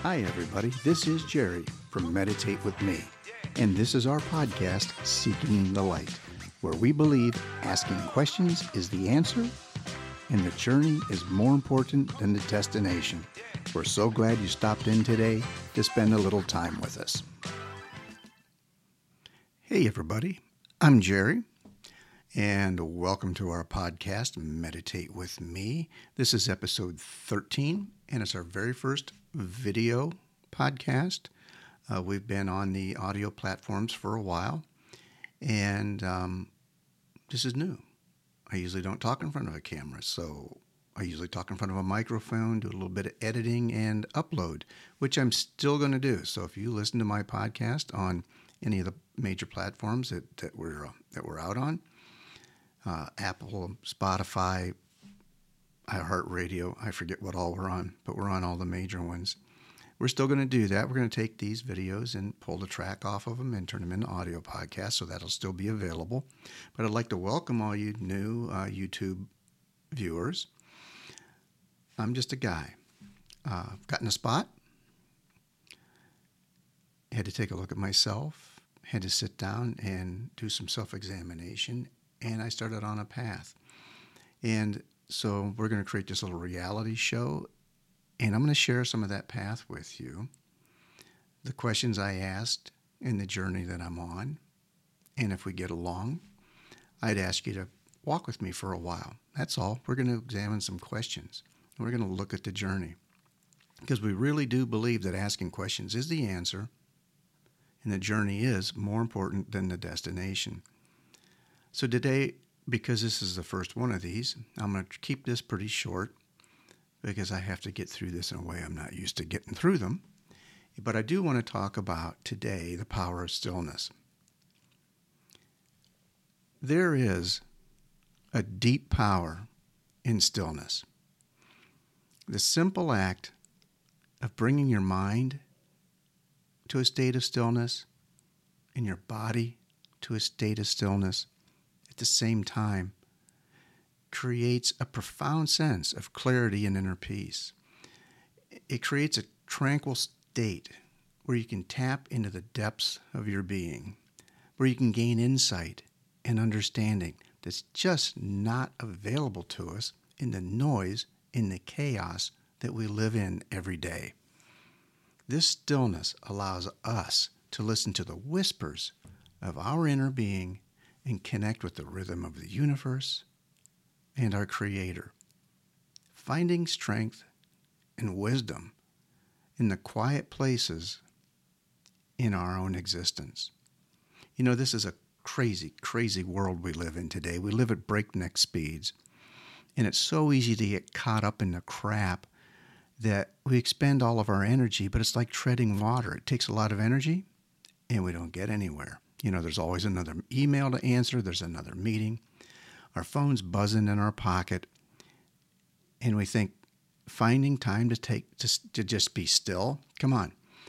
Hi, everybody. This is Jerry from Meditate with Me, and this is our podcast, Seeking the Light, where we believe asking questions is the answer, and the journey is more important than the destination. We're so glad you stopped in today to spend a little time with us. Hey, everybody. I'm Jerry, and welcome to our podcast, Meditate with Me. This is episode 13, and it's our very first video podcast. We've been on the audio platforms for a while, and this is new. I usually don't talk in front of a camera, so I usually talk in front of a microphone, do a little bit of editing, and upload, which I'm still going to do. So if you listen to my podcast on any of the major platforms that we're out on, Apple, Spotify, iHeartRadio, I forget what all we're on, but we're on all the major ones. We're still going to do that. We're going to take these videos and pull the track off of them and turn them into audio podcasts, so that'll still be available. But I'd like to welcome all you new YouTube viewers. I'm just a guy. Got in a spot, had to take a look at myself, had to sit down and do some self-examination, and I started on a path. And so we're going to create this little reality show, and I'm going to share some of that path with you, the questions I asked and the journey that I'm on. And if we get along, I'd ask you to walk with me for a while. That's all. We're going to examine some questions. We're going to look at the journey, because we really do believe that asking questions is the answer, and the journey is more important than the destination. So today, because this is the first one of these, I'm going to keep this pretty short because I have to get through this in a way I'm not used to getting through them. But I do want to talk about today the power of stillness. There is a deep power in stillness. The simple act of bringing your mind to a state of stillness and your body to a state of stillness at the same time creates a profound sense of clarity and inner peace. It creates a tranquil state where you can tap into the depths of your being, where you can gain insight and understanding that's just not available to us in the noise, in the chaos that we live in every day. This stillness allows us to listen to the whispers of our inner being and connect with the rhythm of the universe and our Creator, finding strength and wisdom in the quiet places in our own existence. You know, this is a crazy, crazy world we live in today. We live at breakneck speeds, and it's so easy to get caught up in the crap that we expend all of our energy, but it's like treading water. It takes a lot of energy, and we don't get anywhere. You know, there's always another email to answer. There's another meeting. Our phone's buzzing in our pocket, and we think finding time to just be still. Come on,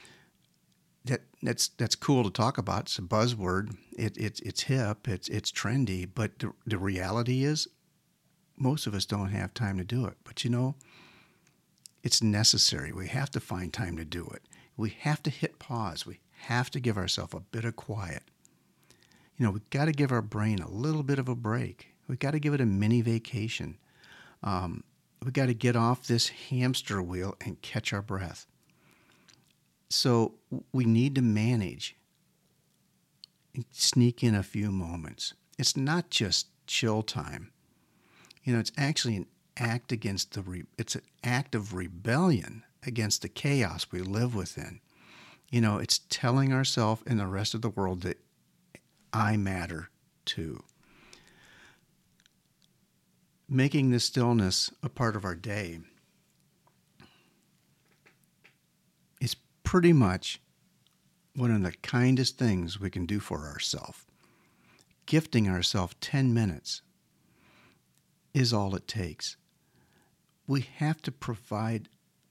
that's cool to talk about. It's a buzzword. It's hip. It's trendy. But the reality is, most of us don't have time to do it. But you know, it's necessary. We have to find time to do it. We have to hit pause. We have to give ourselves a bit of quiet. You know, we've got to give our brain a little bit of a break. We've got to give it a mini vacation. We've got to get off this hamster wheel and catch our breath. So we need to manage and sneak in a few moments. It's not just chill time. You know, it's actually an act it's an act of rebellion against the chaos we live within. You know, it's telling ourselves and the rest of the world that I matter too. Making this stillness a part of our day is pretty much one of the kindest things we can do for ourselves. Gifting ourselves 10 minutes is all it takes. We have to provide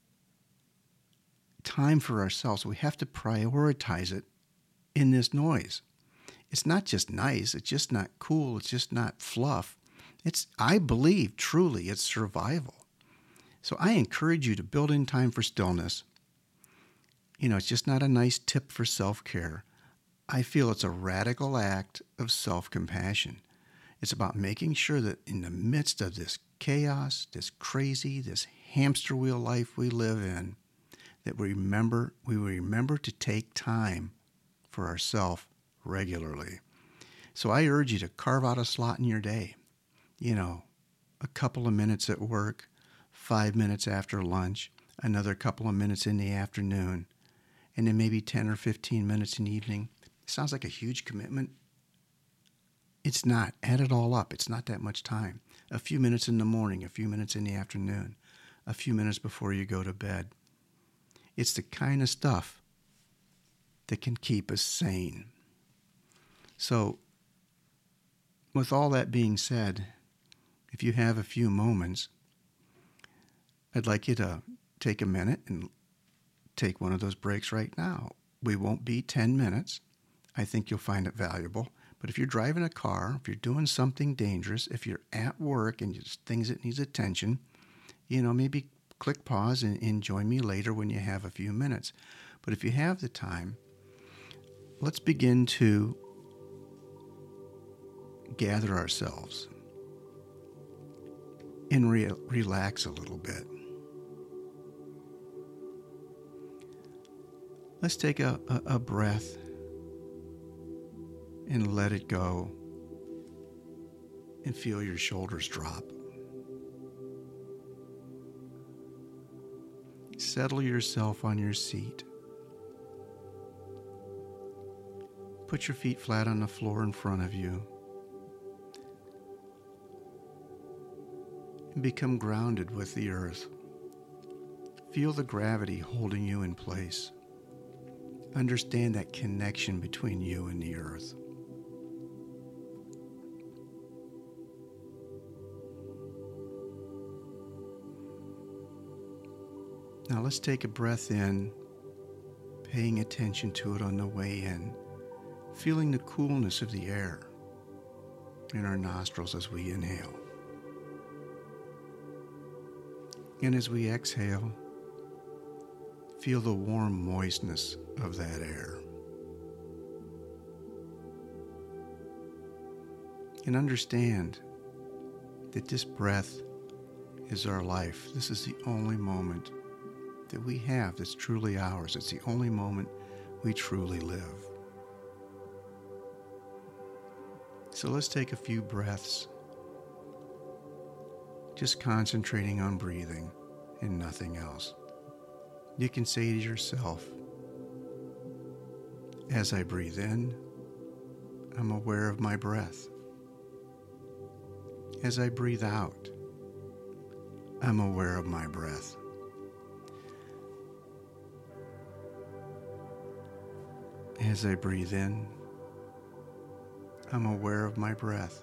time for ourselves. We have to prioritize it in this noise. It's not just nice. It's just not cool. It's just not fluff. I believe, truly, it's survival. So I encourage you to build in time for stillness. It's just not a nice tip for self-care. I feel it's a radical act of self-compassion. It's about making sure that in the midst of this chaos, this crazy, this hamster wheel life we live in, that we remember to take time for ourselves regularly. So I urge you to carve out a slot in your day. A couple of minutes at work, 5 minutes after lunch, another couple of minutes in the afternoon, and then maybe 10 or 15 minutes in the evening. It sounds like a huge commitment. It's not. Add it all up. It's not that much time. A few minutes in the morning, a few minutes in the afternoon, a few minutes before you go to bed. It's the kind of stuff that can keep us sane. So, with all that being said, if you have a few moments, I'd like you to take a minute and take one of those breaks right now. We won't be 10 minutes. I think you'll find it valuable. But if you're driving a car, if you're doing something dangerous, if you're at work and there's things that needs attention, maybe click pause and join me later when you have a few minutes. But if you have the time, let's begin to gather ourselves and relax a little bit. Let's take a breath and let it go and feel your shoulders drop. Settle yourself on your seat. Put your feet flat on the floor in front of you. And become grounded with the earth. Feel the gravity holding you in place. Understand that connection between you and the earth. Now let's take a breath in, paying attention to it on the way in, feeling the coolness of the air in our nostrils as we inhale. And as we exhale, feel the warm moistness of that air. And understand that this breath is our life. This is the only moment that we have that's truly ours. It's the only moment we truly live. So let's take a few breaths, just concentrating on breathing and nothing else. You can say to yourself, as I breathe in, I'm aware of my breath. As I breathe out, I'm aware of my breath. As I breathe in, I'm aware of my breath.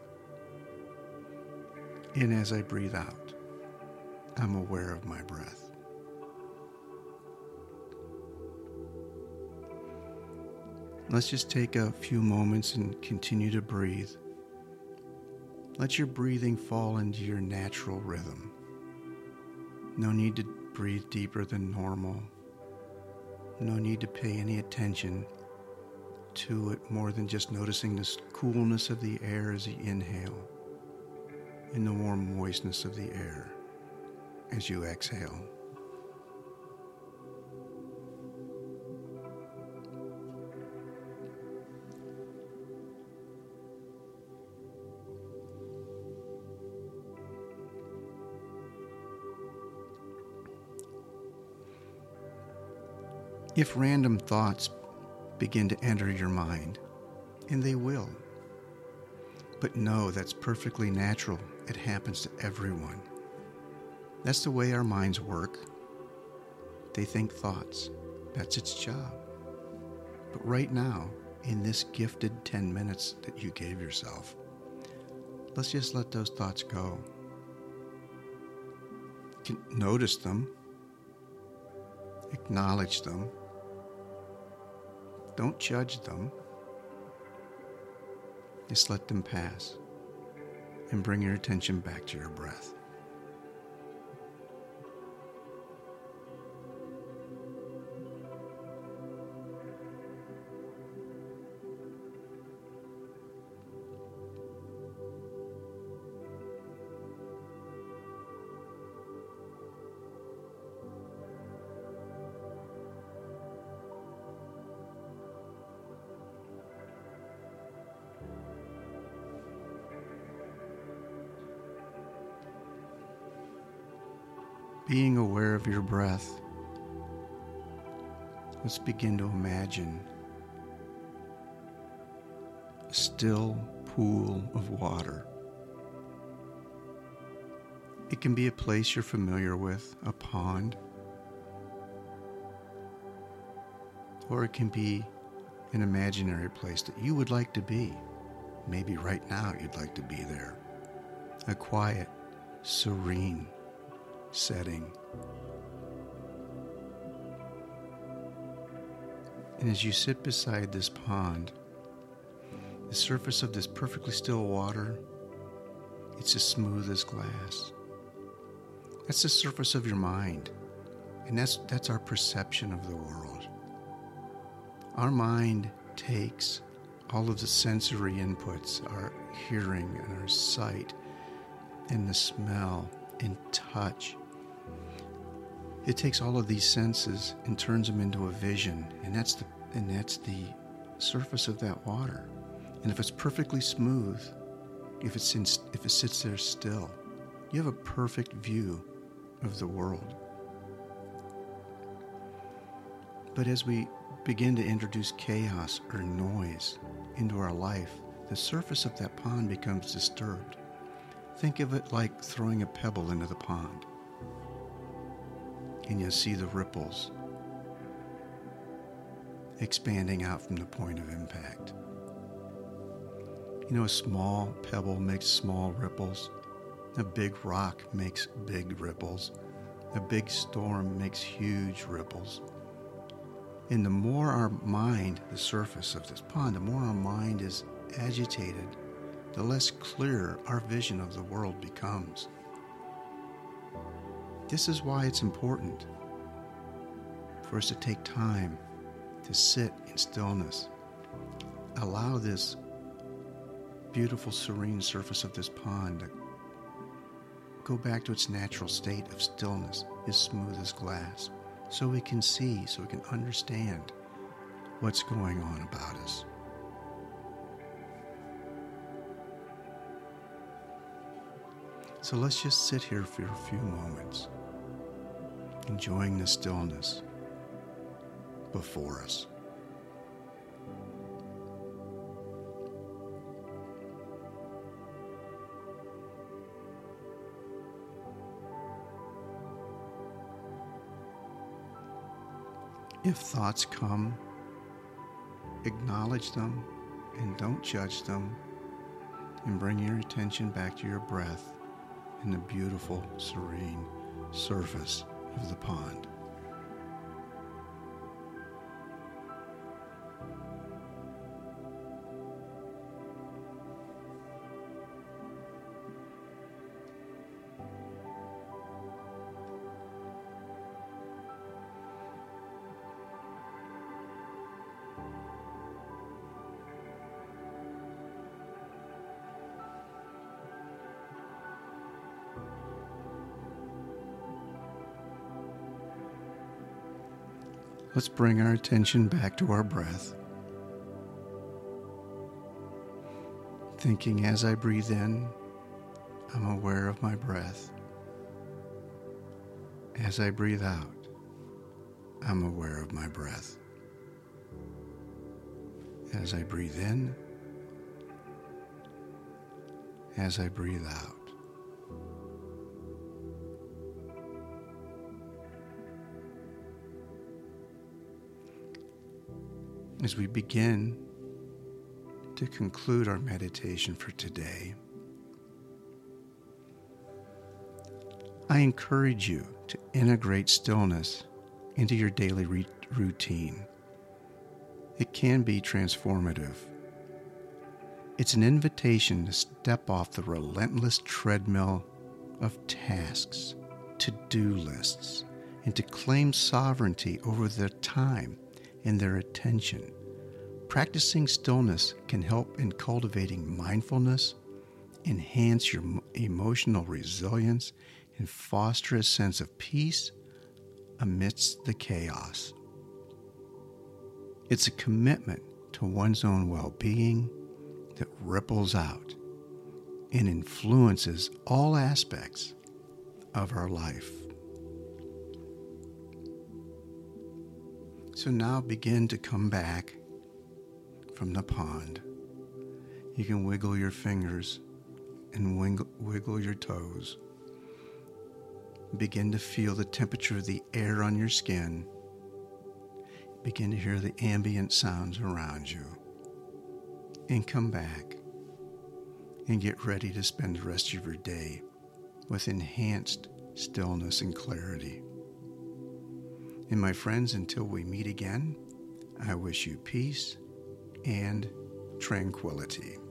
And as I breathe out, I'm aware of my breath. Let's just take a few moments and continue to breathe. Let your breathing fall into your natural rhythm. No need to breathe deeper than normal. No need to pay any attention to it more than just noticing this coolness of the air as you inhale and the warm moistness of the air as you exhale. If random thoughts begin to enter your mind, and they will, but know that's perfectly natural. It happens to everyone. That's the way our minds work. They think thoughts. That's its job. But right now, in this gifted 10 minutes that you gave yourself, let's just let those thoughts go. Notice them. Acknowledge them. Don't judge them. Just let them pass and bring your attention back to your breath. being aware of your breath, let's begin to imagine a still pool of water. It can be a place you're familiar with, a pond, or it can be an imaginary place that you would like to be. Maybe right now you'd like to be there. A quiet, serene setting. And as you sit beside this pond, the surface of this perfectly still water, it's as smooth as glass. That's the surface of your mind, and that's our perception of the world. Our mind takes all of the sensory inputs, our hearing and our sight and the smell and touch. It takes all of these senses and turns them into a vision, and that's the surface of that water. And if it's perfectly smooth, if it sits there still, you have a perfect view of the world. But as we begin to introduce chaos or noise into our life, the surface of that pond becomes disturbed. Think of it like throwing a pebble into the pond, and you'll see the ripples expanding out from the point of impact. You know, a small pebble makes small ripples. A big rock makes big ripples. A big storm makes huge ripples. And the more our mind, the surface of this pond, the more our mind is agitated, the less clear our vision of the world becomes. This is why it's important for us to take time to sit in stillness. Allow this beautiful, serene surface of this pond to go back to its natural state of stillness, as smooth as glass, so we can see, so we can understand what's going on about us. So let's just sit here for a few moments, enjoying the stillness before us. If thoughts come, acknowledge them and don't judge them, and bring your attention back to your breath and the beautiful, serene surface of the pond. Let's bring our attention back to our breath. Thinking as I breathe in, I'm aware of my breath. As I breathe out, I'm aware of my breath. As I breathe in, as I breathe out. As we begin to conclude our meditation for today, I encourage you to integrate stillness into your daily routine. It can be transformative. It's an invitation to step off the relentless treadmill of tasks, to-do lists, and to claim sovereignty over their time and their attention. Practicing stillness can help in cultivating mindfulness, enhance your emotional resilience, and foster a sense of peace amidst the chaos. It's a commitment to one's own well-being that ripples out and influences all aspects of our life. So now begin to come back from the pond. You can wiggle your fingers and wiggle your toes. Begin to feel the temperature of the air on your skin. Begin to hear the ambient sounds around you. And come back and get ready to spend the rest of your day with enhanced stillness and clarity. And my friends, until we meet again, I wish you peace and tranquility.